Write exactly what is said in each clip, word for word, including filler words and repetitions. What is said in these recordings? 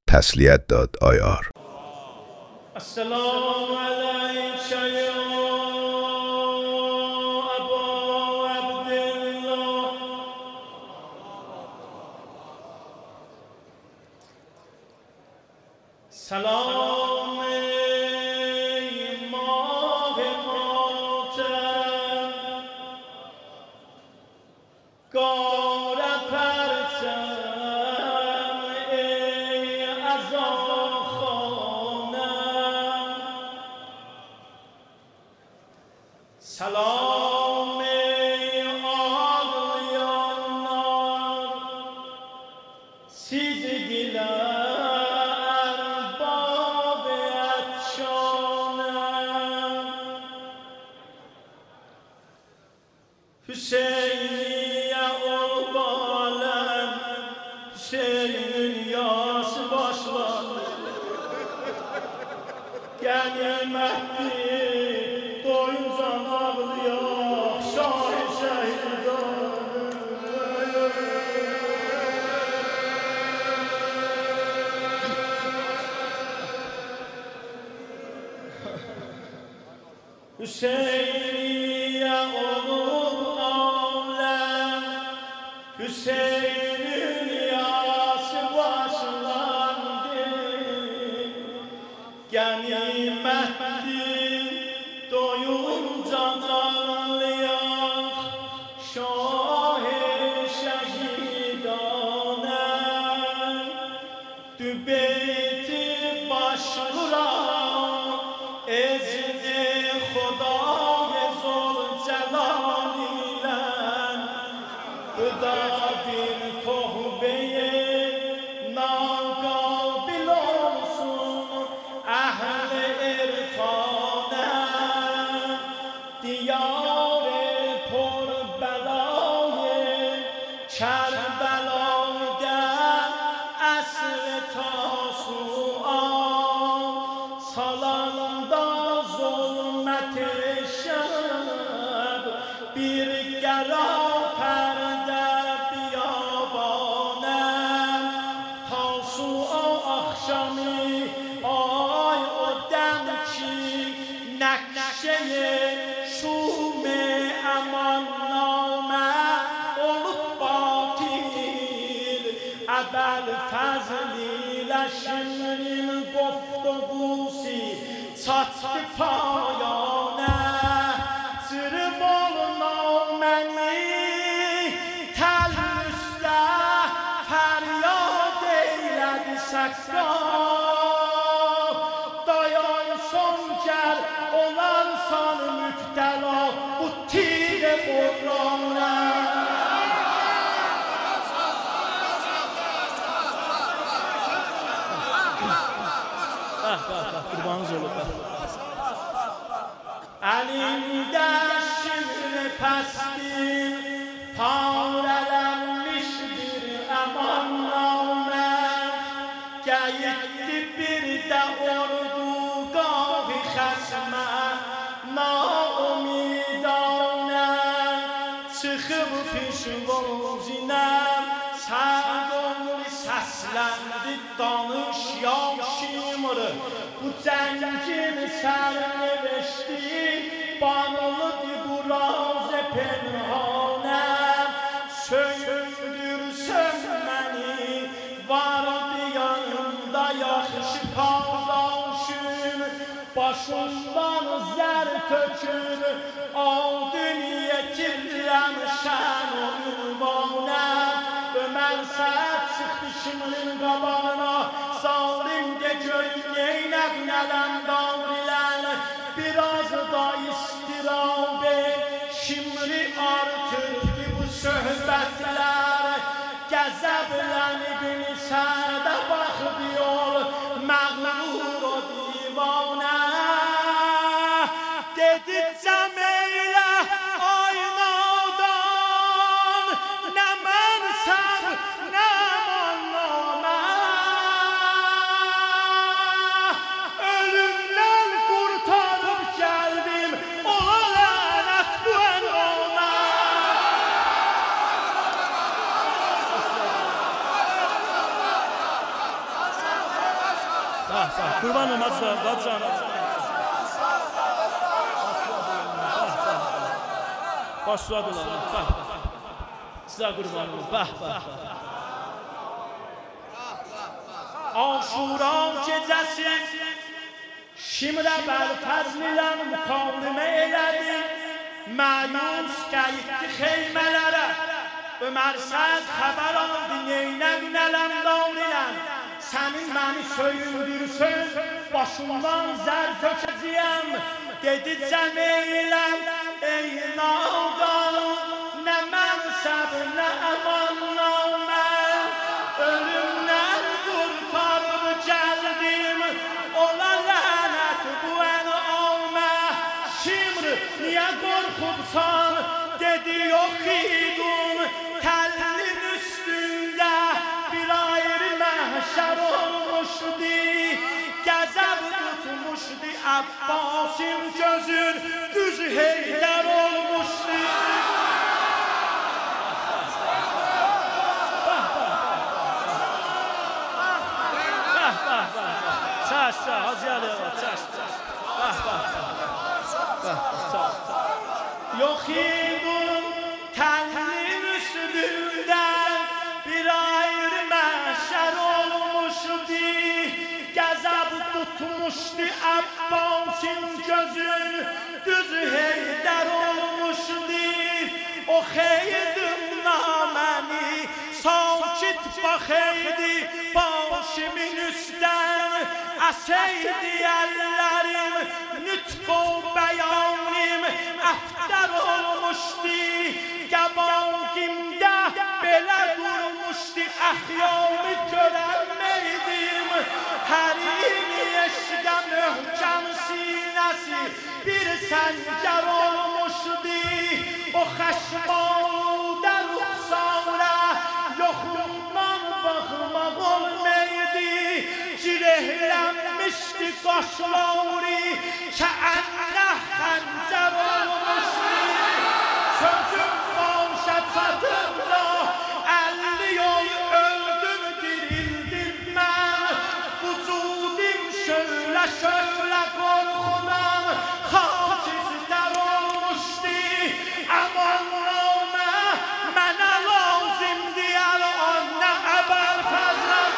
تسلیت داد آیار. السلام علیک یا ابا عبدالله. سلام ای ماه ماتم، گار پرچم ای عزاخانم. سلام ای آقایان سیدگیلر Hüseyin ya oğlan, Hüseyin'in yası başladı. Gelmekti doyunca ağlıyor şah-ı şehidane. Hüseyin ya oğlan, Hüseyin'in yası başlandı. Ganimetli doyunca ağlıyor şah-ı şehidane. Dübeyti başvura ezdi Xudâ-i Zülcelal ile Hıda bir tohbe-i nakabil olsun ehl-i irfane. Diyar-ı purbelayı Kerbela'da asr-ı Tasu'a salanda zulmet-i şeb bir gera perde biyabanem. Tasu'a akşamı ay o dem ki nakşe-i şum-i emanname olup batil ebel fazliyle şimrin goftugusi çatdı payane. Sırım olma məni tel üstə feryad eylədi səqqa. Dayan son gəl olarsan mübtəla bu tir-i qurrana. Qurbanınız olub. Əlimdə şivr pəstir parələnmişdir əmannamə. Gəyitdi bir də orduqağı xəsmə naümidanə. Çıxıb pişvozinəm sərqonli səsləndi danış yaşımır. Bu cəngin sərnevişdi banılıdı bu raz-ı penhanəm. Söndürsün məni vardı yanımda yaxşı qardaşım. Başımdan zər tökür aldın yetirəm şən o ünvanəm. Ömər Səhət çıxdı şimrin qabağına, zalim de görüm neynək nələm davrilən. Biraz da istirab et, şimri artırdı bu söhbətlər. Qəzəblənib sərdə baxıyor məğrur o divanə. Dedi cəm eylə aynadan, nə mənsəb, nə mannamə. Ölümlə Kurban olmazsa, Batcan. Başladılar. Size kurban olun. Bah, bah. Aşura gecesi Şimdə bəli fəzlilən müqavimə elədi Məyus qayıtdı xeymələrə Ömər Səd xəbər aldı neynəd nələm davrilən Sənin məni söyündürsün Başımdan zər tökəcəyəm Dedi cəmeyləm Ey nağdan Nə mənsəb, nə əman namə Ölümdən qurtarıb gəldim Ola lənət bu ənamə Şimr, niyə qorxubsan Dedi yox idun Təllin üstündə Bir ayrı məhşər olmuşdu Gəzəb tutmuşdu Abbasın gözün Düz Heydər olmuşdu Çaş, çaş, Hacı Ali var, çaş, çaş. Bak, bak, bak, çaş. Yok idun təllin üstündən Bir ayrı məhşər olmuşdu Gəzəb tutmuşdu Abbasın gözün Düz Heydər olmuşdu O xeydin naməni Sakit baxeydi Başımın üstdən Əseydi əllərim Nütq o bəyanim Əftər olmuşdu Qəbaqimdə Belə durmuşdu Əxyamı görənməydim Hərimi eşqə möhkəm sinəsi Bir səncər olmuşdu O xəşmalıdə ruxsarə Yoxluqdan baxmaq olmaydı Cirehlənmişdi qaşları Kəənnə xəncər olmuşdu Sözüm başa çatınca Əlli yol öldüm, dirildim mən Vücudim şöylə şöylə qorxudan Xacislər olmuşdu Aman namə mənə lazımdı Əl-an nə əbəl fəzləm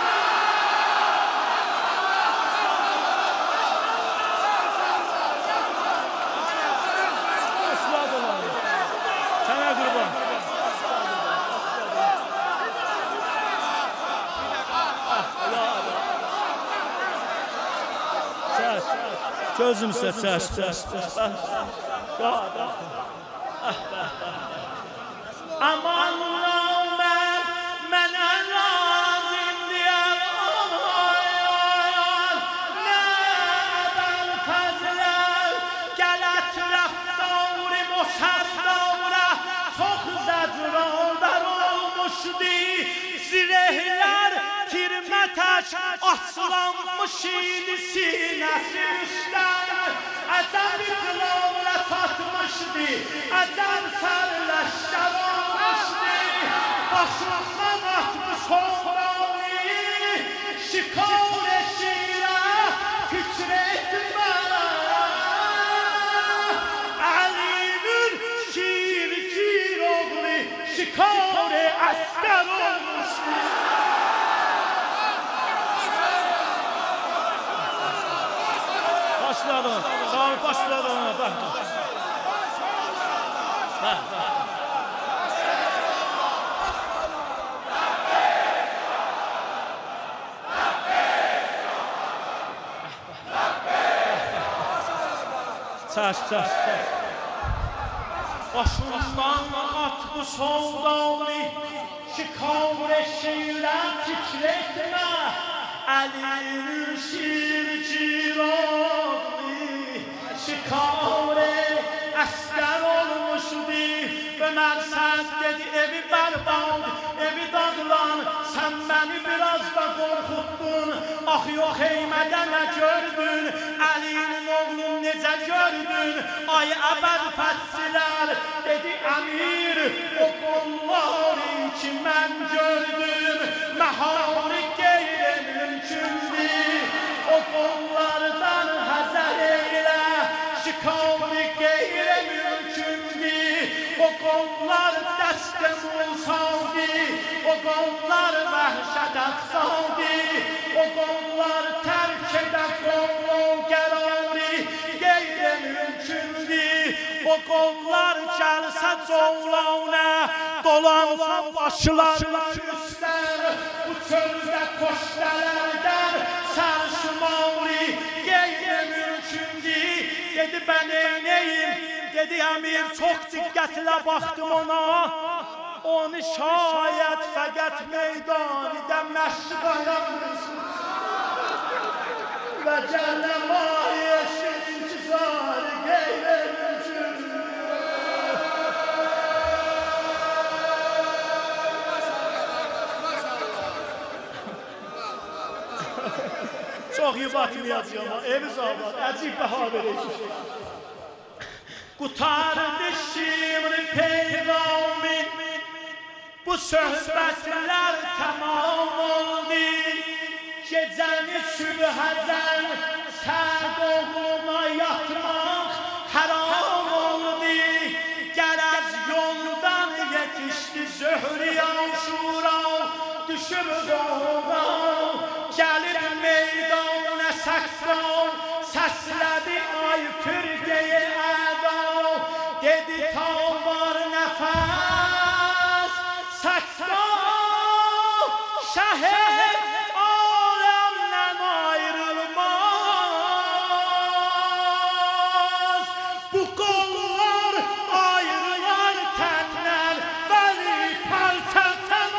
Sənə qurban Çəş, gözümsə çəş, çəş, çəş Aman namə mənə lazımdı Əl-an nə əbəl fəzləm Gələt rəftarım o sərdavra Çox zəcradar olmuşdu Zirehlər tirmə tək aslanmış idi sinəsi üstdən Əcəb iqlavlə tatmışdı Əcəb sərləşkər olmuşdu Başımdan atmış olmalı Şikar eşirə fikrətmə Əlinin şir-gir oğlu Şikar əskər olmuşdu Başladı, sağ ol, başladı ona, bak. Bak, bak. Çaş, çaş, çaş. Başımdan atmış oldalı Şikavr eşiyle fikretme Əlinin şir-gir oğlu Şikavr əskər olmuşdu Ömər Səd dedi evi bərbad, evi dağılan Sən məni biraz da qorxutdun Ax yox eymədə nə gördün Əlinin oğlun necə gördün Ay əbəd fəssilər dedi əmir O qolları ki mən gördüm Məhari qeyri mümkündür O Musa'di, o qovlar vəhşət əfsadi, o qovlar tərk edə qovun qərari, qeyri mümkündü, o qovlar gəlsə covlanə, dolansa başlarına üstlər, bu çöldə koşdələrdən sərşumari, qeyri mümkündü, dedi mən eynəyim, dedi əmir, çox diqqətlə baxdım ona, onu şayət fəqət meydanıda məşqayamırsın və cəhləmaya şincizarı qeyri mümkün. Çox yubatmayacağım, eviz abad, əcib bəha verəcək. Qutardı şimdi peygamın, bu söhbətlər tamam oldu. Gecəni sübhədən sərd oğluna yatmaq haram oldu. Gərəz yoldan yetişdi zöhrü Aşura, düşüb doğuğa, gəlir meydana səksal, səslədi ay firqeyi əda, dedi ta var nəfəs, səksal, şəhid aləmdən ayrılmaz. Bu qollar ayrılar təndən, vəli pəlsəsən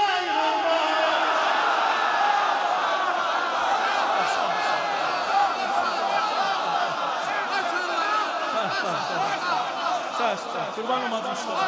Kurban olmadım usta.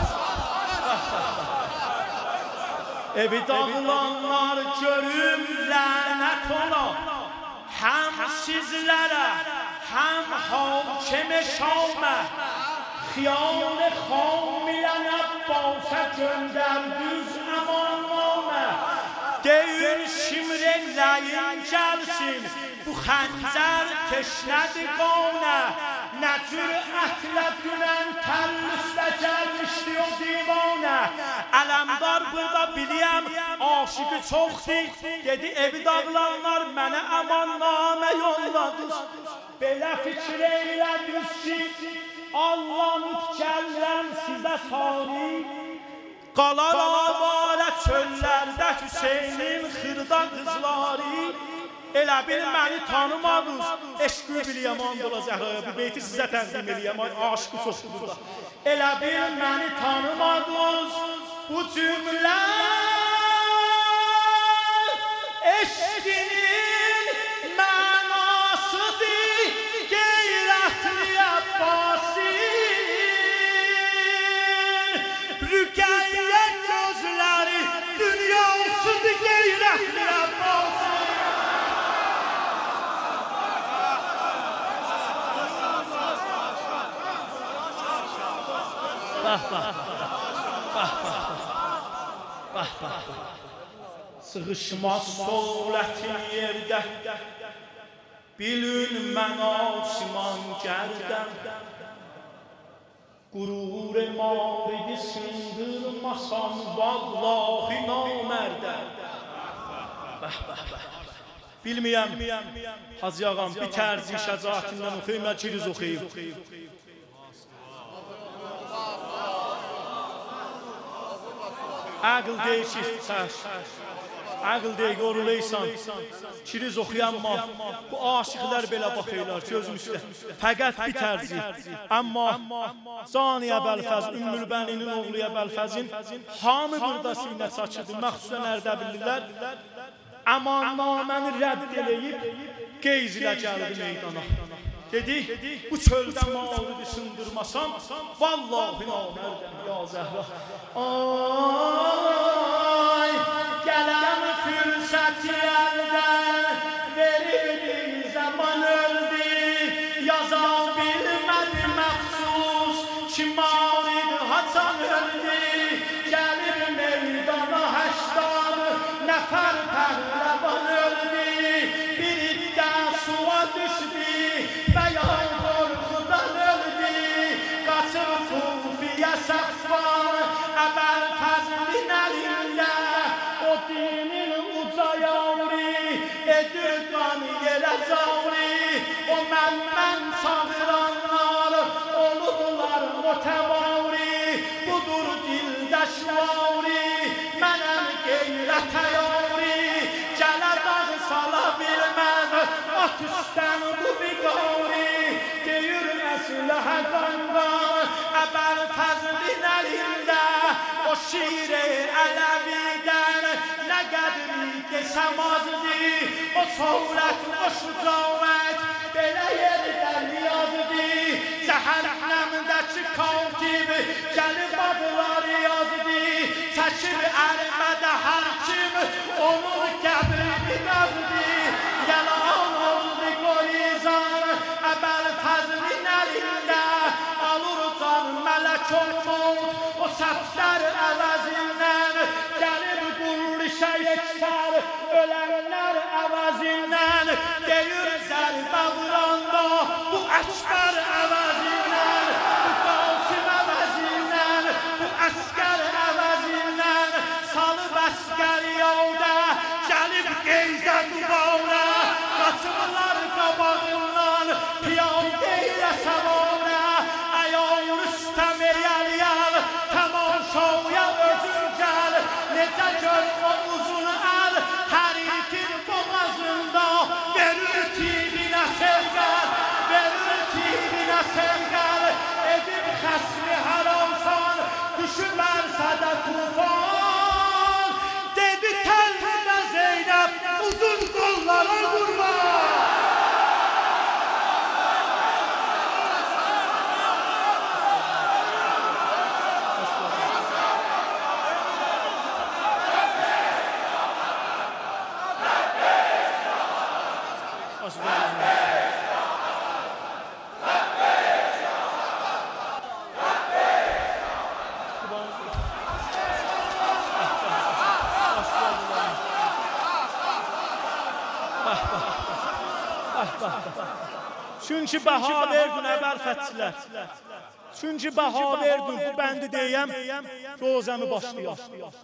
Evi dağılanlar görüm lənət ola, həm sizlərə, həm hakime şamə, xiyal-ı xamilən Əbbasa göndərdüz əmannamə. Deyin şimrelləyin gəlsin, bu xəncər teşnədi qanə. Nə cürətlə dünən təllüsdə gəlmişdi o divanə. Ələmdar burada biliyəm, aşıqı çoxdur. Dedi evi dağılanlar mənə əmannamə yolladız. Belə fikir eylədiniz ki, Allah'ın gəlləm sizə sari. Qalar avara çöllərdə Hüseynin xırda qızları. Elə bil məni tanımadınız, eşqü biliyəm andola Zəhraya, bu beyti sizə təqdim eləyəm, aşıqı çoxdur burada. Elə bil məni tanımadınız, bu cümlə eşqinin mənasıdır, qeyrətli Abbasin. Rüqəyyə gözləri, dünyasıdır, qeyrətli Abbasin. Bah, bah, bah, bah, bah, sıxışmaz soğlətin yerdə, bilün mən asiman gərdən, qurur maridi sındırmasan vallahi namərdən. Bah, bah, bah, bilməyəm, Hacı ağam, bir tərzin şəcaətindən oxuyum, mən kiriz oxuyum. Ağıl değişir, ağıl deyik, oruleysan, kiriz oxuyanma, bu aşıqlar belə baxıylar, gözüm üstə, fəqət bir tərzi. Amma Cani Əbəlfəz, Ümmülbəninin oğlu Əbəlfəzin hamı burada sinə çəkirdi, məxsusən Ərdəbillilər, əmannaməni rədd eləyib, qeyz ilə gəldi meydana. Dedi, bu çöldə mağlubi sındırmasam, vallahi namərdən, ya Zəhra. Ay, gələn fürsəti əldən, veribdi zaman öldü, yaza bilmədi məxsus, ki marid haçan öldü, gəlir meydana həştan, nəfər pəhləvan öldü, bir iddə suya düşdü, bəyan qorxudan öldü, qaçır Kufiyə Səffar, Əbəlfəzli qan yerə cavri o mən mən saxıranlar olurlar mütəvavri budur dildə şvari mənəm qeyrət əyari gələ dağ sala bilməz at üstən bu biqari deyir əsləhə qanqan əbəl fəzlin əlində o şir-i ələvidən nə qədri desəm azdı o sovrət, o şücavət belə yerdə niyazdı cəhənnəmdəki katib gəlib adlar yazdı çəkib əlmədə hər kim onun qəbrini qazdı yalan oldu qorizan əbəl fəzlin əlində alır can mələk olmud o səflər əvəzindən gəlib qulli şeyəklər ölənlər əvəzindən deyir zərbə vuranda bu əşqər əvəzindən bu qasim əvəzindən bu əskər əvəzindən salıb əskər yolda gəlib qeyzə qubavra qaçırlar qabağından piyadə ilə səvara əyan üstəm eyəl yəl tamaşaya özün gəl necə gör o uzun əl hər itin boğazında verir tibinə sevgər verir tibinə sevgər edib xəsri hər olsan düşmərsə də tufan dedi təldə Zeynəb uzun qollara qurban Çünki bəha verdin əbəl fəthçilər. Çünki bəha verdin bu bəndi deyəm, rozəmi başlayaq.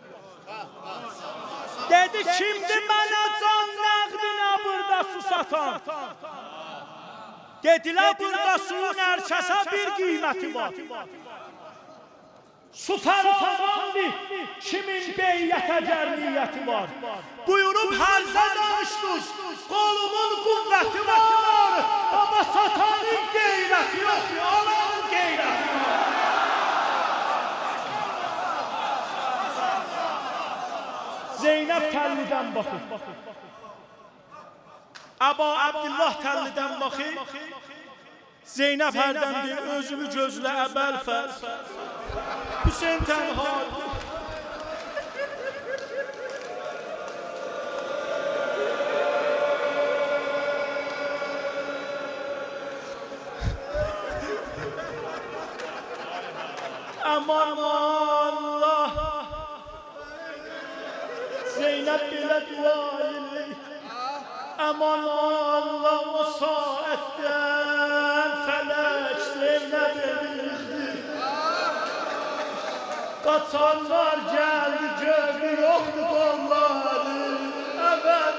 Dedi kimdir mənə can nəqdinə burada su satan? Dedilər burada suyun hər kəsə bir qiyməti var. Su fərfamandır, kimin beyyətə cərniyyəti var. Buyurub hərzə danışdıq, qolumun qüvvəti var. Ama satanın qeyrəti yox, Allahın qeyrəti var. Zeynəb təllidən baxır. Əba Abdullah təllidən baxır. Zeynəb hərdəndir, özümü gözlə əbəl fər. Hüseyin tənhadır. Aman Allah Zeynep bile dua ile Aman Allah o saatten felek Zeynep'e bildi Kaçanlar geldi gördü yoktu kolları Evet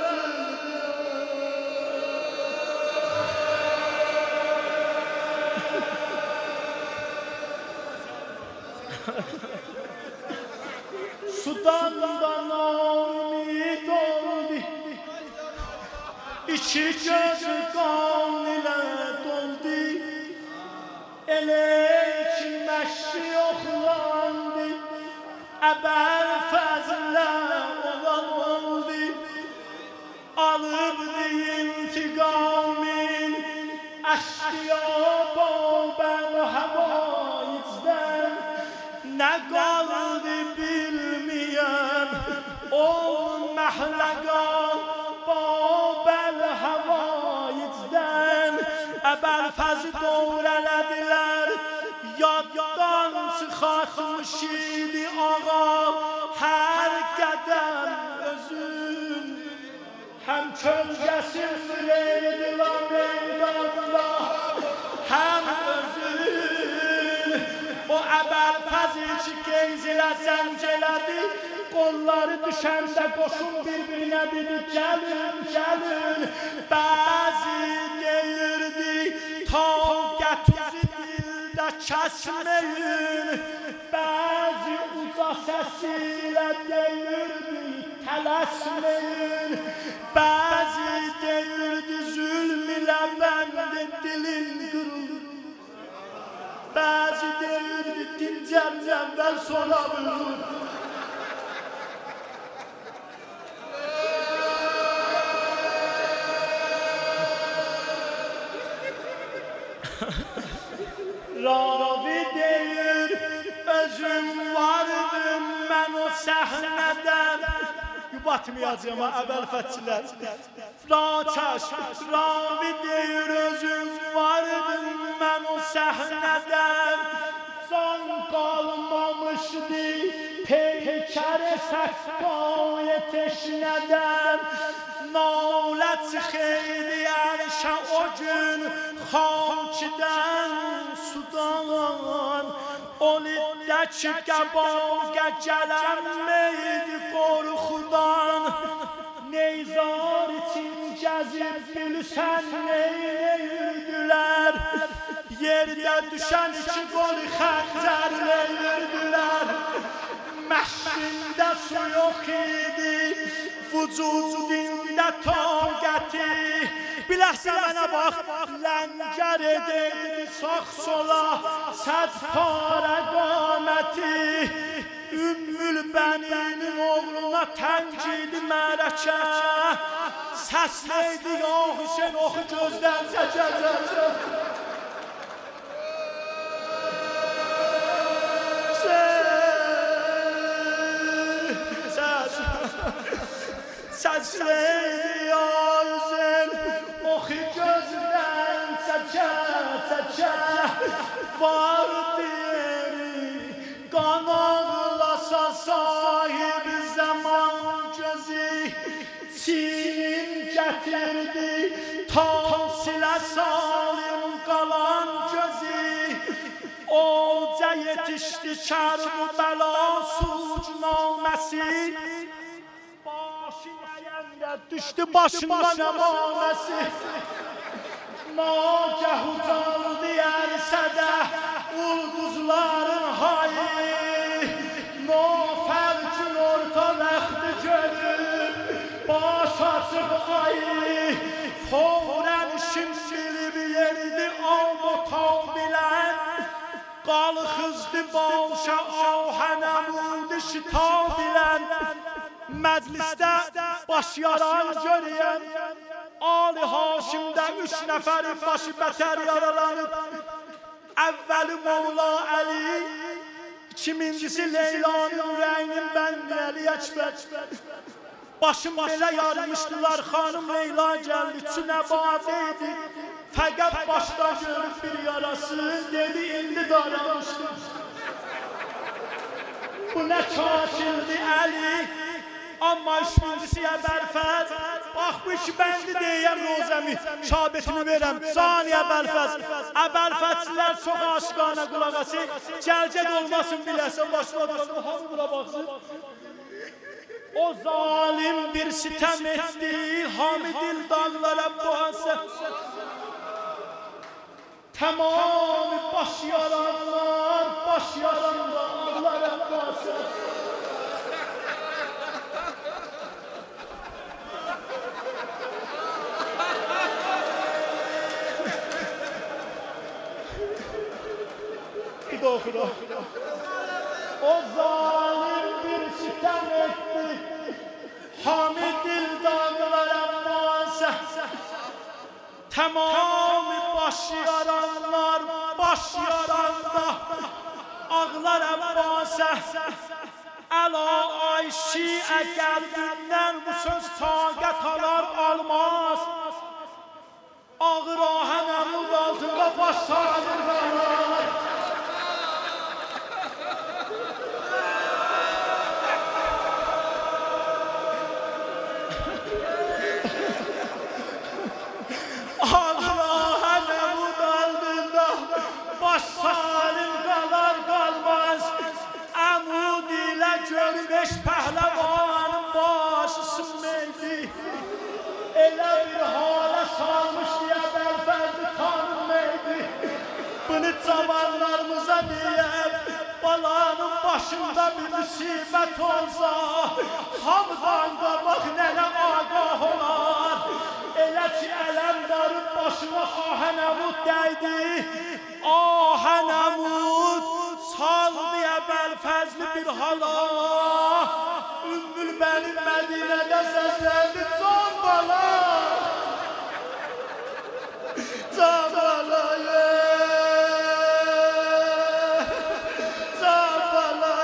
Sudan da namid oldu İçi gözü kan ile doldu Ele ki məşri oxlandı Əbəl fəzlə olan oldu Alıbdı intiqamin Əşqiyab o bəl həvaicdən Nə qaldı bilməyəm O məhləqa Babəl həvaicdən Əbəl fəzi doğrələdilər Yaddan çıxatmış idi ağa Hər qədəm özün Həm kölgəsin verdilər meydanda Həm özün O əbəl fəzi ki qeyz ilə zəncələdi Qolları düşəndə qoşun bir-birinə dedi, gəlin, gəlin. Bəzi deyirdi, taqətizi dildə kəsməyin. Bəzi uca səsilə deyirdi, tələsməyin. Bəzi deyirdi, zülm ilə məndə dilin qırılır. Bəzi deyirdi, dincəmcəmdən sonra vurur. Ravi deyir, özüm vardım mən o səhnədən. Batmayacağım ha, əvvəl-fətçilər. Raçaş, Ravi deyir, özüm vardım mən o səhnədən. Can qalmamışdı peykəri səqqaya teşnədən. Nalə çıxıydı ərşə o gün xakidən sudan. O liddəki qəbağa gələnməydi qorxudan. Neyzar için gəzib bilsən neyirdülər. Yerdə düşən iki qolu xəncərləyirdülər. Məhşində su yox idi, vücudində taqəti. Biləhsə mənə bax, ləngər edirdi sağ sola səd parə qaməti. Ümmül bəninin oğluna tənkidi mərəkə. Səsləydi ya Hüseyin oxu gözdən çəkəcək. Səsləydi ya Hüseyin oxu gözdən çəkə. Var deyəri qan ağlasa sahib zaman gözü. Çiğim gətirdi ta silə salim qalan gözü. Oca yetişdi Kərbəla sucnaməsi. Başı nəyəndə düşdü başından əmanəsi. Nagah ucaldı ərsədə ulduzların hayı. Nafərcin orta vaxtı görüb baş açıb ayı. Fəvrən şimşilib yerdi almota bilən. Qalxızdı başa ahənəmudi şita bilən. Məclisdə baş yaran görəyəm. Ali Haşimdə üç nəfərin başı bətər yaralanıb. Əvvəli Molla Əli, ikincisi Leylanın ürəyinin bəndi Əli Əkbər. Başım belə yarmışdılar, xanım Leyla gəldi, üçünə badə idi. Fəqət başdan görüb bir yarası, dedi indi daramışdım. Bu nə kakildi Əli, amma üçüncüsü Əbəlfəz. Bax bu iki bəndi deyəm Rozəmi, şabetini verəm. Sani Əbəlfəz. Əbəlfəzçilər çox aşıqanə qulağası. Gəlcək olmasın biləsən, başına baxın, hamı buna baxsın. O zalim bir sitem etdi, Hamidil dağlara boğası. Tamamı baş yaranlar, baş yaranlar boğası. Oxuda. O zalim bir sitem etti, Hamidil dağlara boğası. Tamamı baş yaranlar, baş yaranda ağlar Əbbası. Əla Ayşi əqəlbindən bu söz taqət alar almaz. Ağır ahən əmud altında baş sağırlar. Salim qalar qalmaz, əmud ilə görməş pəhləvan. başında bir müsibət olsa, hamıdan qabaq nənə agah olar. Elə ki, ələmdarın başına Ahənəmud dəydi, Ahənəmud saldı Əbəlfəzli bir hala. Ümmül bənim Mədinədə səsləndi, can bala, can bala, can bala,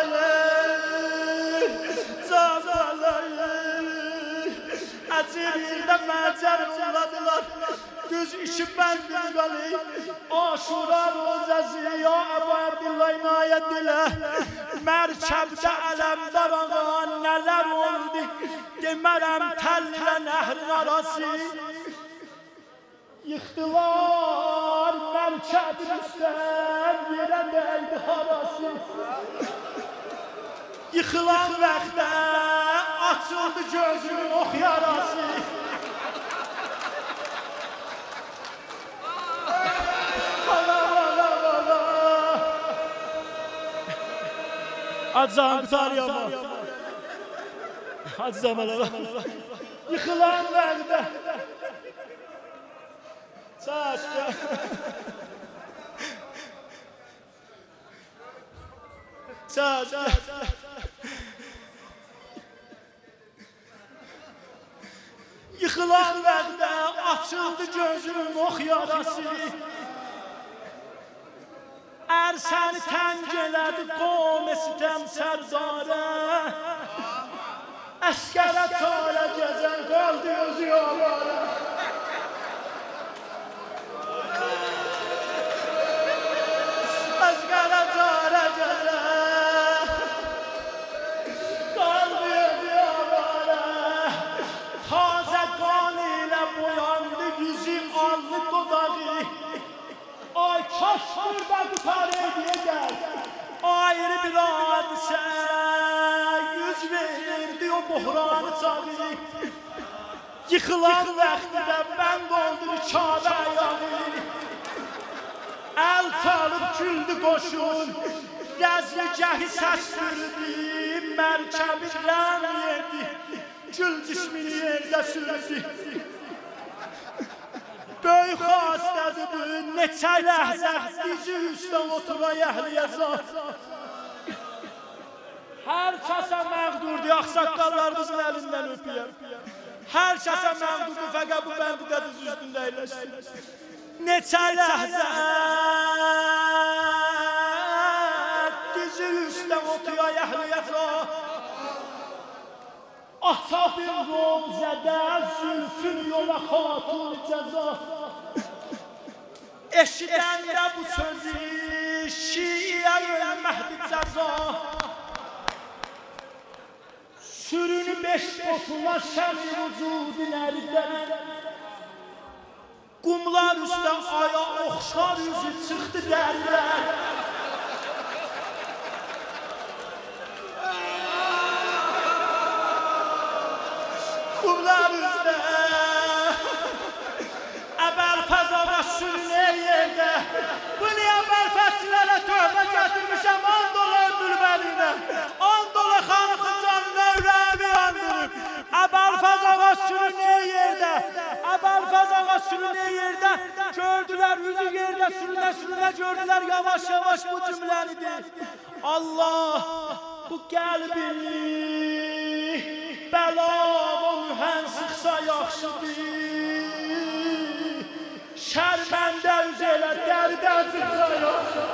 can bala. Əcir yerdə məcər yolladılar, düz işi bəndin qalı. Aşura rozəsi ya Əbu Əbdillah inayət dilə. Mərkəbdə ələmdar ağa nələr oldu, demərəm təllə nəhrin arası. Yıxdılar mərkəbin üstən, yerə dəydi harası. Yıxılan vaxtda açıldı gözünün ox yarası. Acam tutarıyama. Acam ala. Yıkılan vaxtda çaşdı. Çaşdı. Yıkılan vaxtda açıldı gözünün ox yarası. Ər səni təng elədi qom esitəm sərdarə. Əskərə çarə gəzən qaldı özü yollara. Əskərə çarə gəzən qaldı özü yollara. Tazə qan ilə boyandı yüzü allı dodağı. Ay kaş burada tutar ediyecek. Ayrı bir hadisə yüz verirdi o buhranı çağı. Yıkılan vaxtda bənd oldu Kəbə ayağı. Əl çalıb güldü qoşun, Rəzmigəhi səs verdi, mərkəbi rəm yedi, gül cismini yerdə sürdü. Böyük xastədir bu, neçə ləhzə, dizi üstə oturaya əhliyə zat. Hər kəsə məqdurdur, axsaqqallarımızın əlindən öpüyəm. Hər kəsə məqdurdur, fəqət bu bəndidə diz üstündə əyləşdir. Neçə ləhzə, dizi üstə oturaya əhliyə zat. Asab-ı Romzədə zülfün yola xatun cəza. Eşidəndə bu sözü şiiyə ölməhdi cəza. Sürünü beş botuna şəmi vücudun əridən. Qumlar üstə aya oxşar yüzü çıxdı dərlər. Qumlar üstə Əbəlfəz ağa sürünür yerdə. Bu niyə Əbəlfəzçilərə tövbə gətirmişəm, and ola Bülbəlinə, and ola xanımın canına ürəyimi yandırıb. Əbəlfəz ağa sürünür yerdə, Əbəlfəz ağa sürünür yerdə. Gördülər yüzü yerdə sürünə sürünə gördülər yavaş yavaş bu cümlənidir. Allah bu qəlbini bəla o mühən sıxsa yaxşıdır. Şərməndə üz elə dərdə sıxsa yaxşıdır.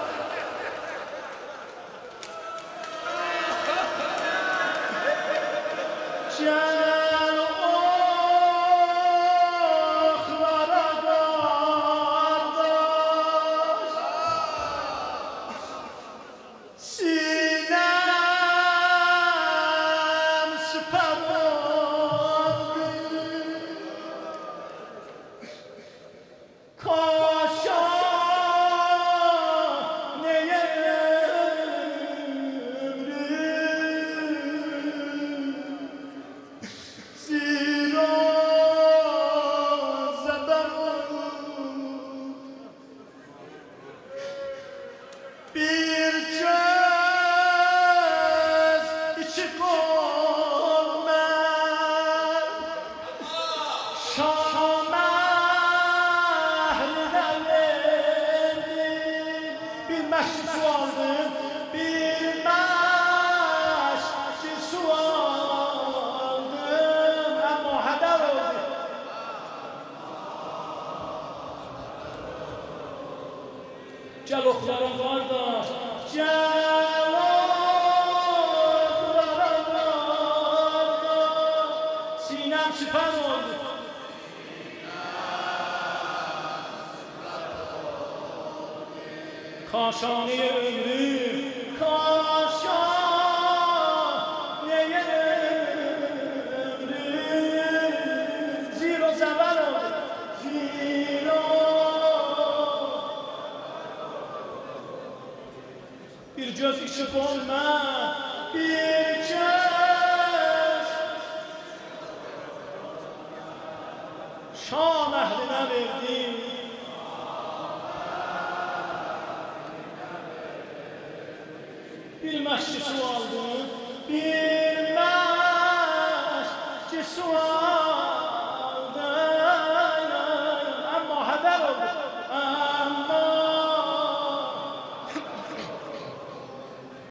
Gəl oxlara qardaş, sinəm süpər oldu. Kaşa neye bir Gel oxlarım qardaş, gel oxlarım qardaş. Sinem süpər oldu. Kaşani ömrüm, kaşani ömrüm. Zira zəvər oldu, zira. Bir göz işi olma, bir göz. Şam əhlinə verdim. Bir məşki su aldım.